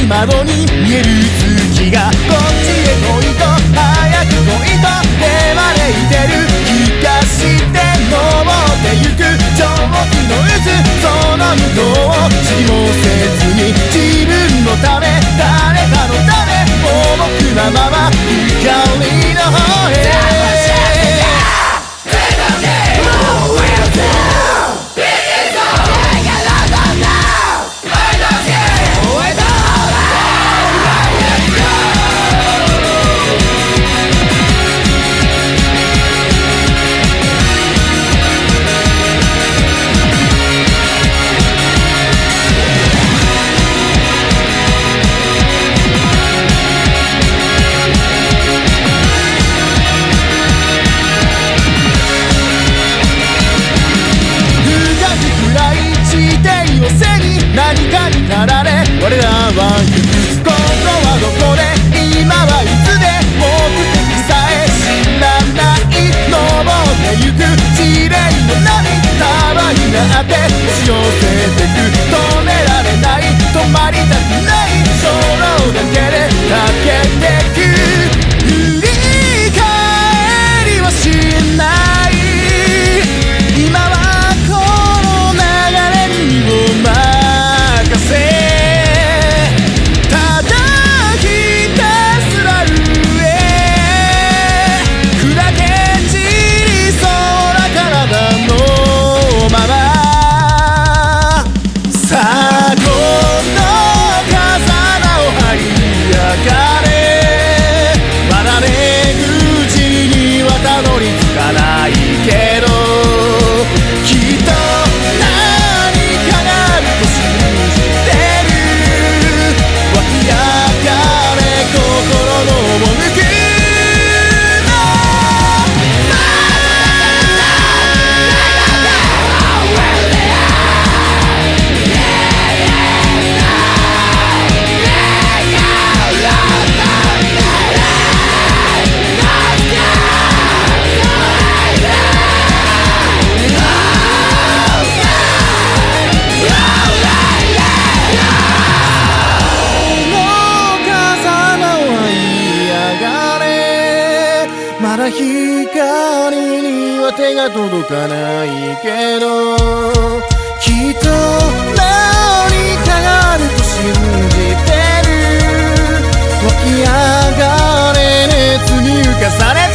窓に見える月がこっちへ来いと早く来いと手招いてる気がして登ってゆく蒸気の渦その向こうを知りもせずに自分のため誰かのため盲目なまま光の方へ何かに駆られ我らは行く今度はどこで今はいつで目的さえ知らない登ってゆく試練の波束になって押し寄せてく止められない止まりたくない衝動だけで駆けてく振り返りはしない今はこの流れに身を任まだ光には手が届かないけどきっと何かがあると信じてる湧き上がれ熱に浮かされ